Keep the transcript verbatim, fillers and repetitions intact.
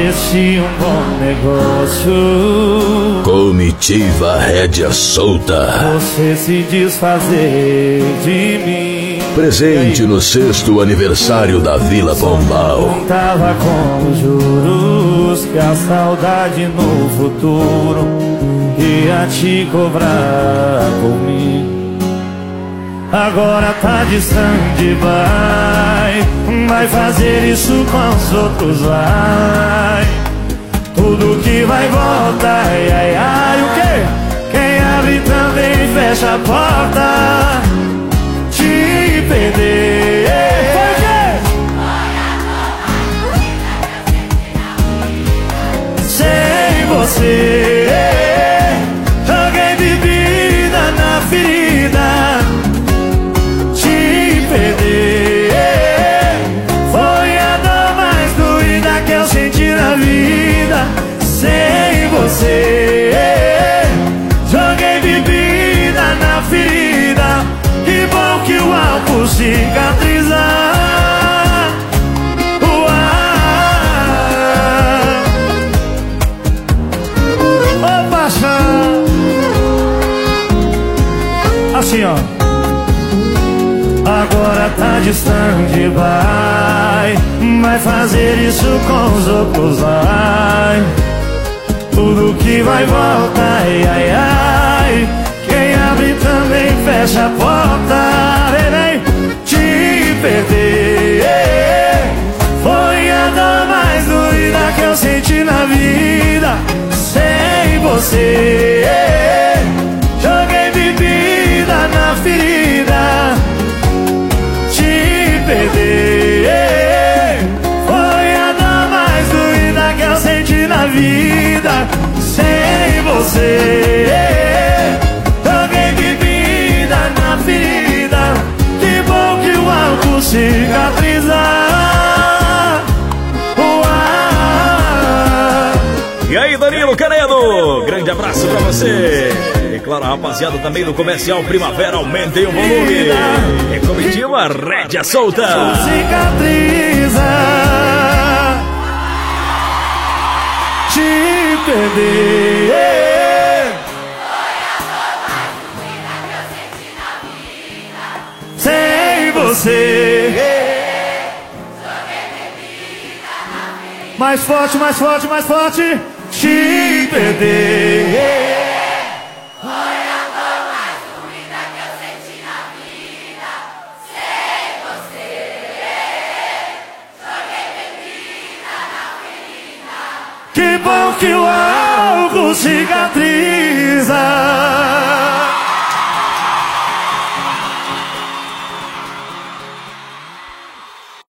parecia um bom negócio. Comitiva Rédea Solta. Você se desfazer de mim. Presente no sexto aniversário da Vila Pombal. Tava com os juros que a saudade no futuro ia te cobrar por mim. Agora tá distante, vai Vai fazer isso com os outros, vai. Tudo que vai volta, ai, ai, ai. O quê? Quem abre também fecha a porta. Te perder. Foi o quê? Sem você joguei bebida na ferida. Te perder foi a dor mais doída que eu senti na vida. Sem você joguei bebida na ferida. Que bom que o álcool cicatriza. Ô paixão. Assim ó. Agora tá distante, vai Vai fazer isso com os outros, vai. Tudo que vai volta, ai, ai, ai. Quem abre também fecha a porta. Vem, vem, te perder foi a dor mais doída que eu senti na vida. Sem você joguei bebida na ferida. Te perder foi a dor mais doída que eu senti na vida. Sem você joguei bebida na ferida. Que bom que o álcool cicatriza. E aí, Danilo Canedo, grande abraço pra você. E claro, a rapaziada também do Comercial Primavera, aumentem o volume. É Comitiva Rédea Solta. Cicatriza. Te perder sem você. Mais forte, mais forte, mais forte. Te perder foi a dor mais doída que eu senti na vida. Sem você joguei bebida na ferida. Que bom que o álcool cicatriza.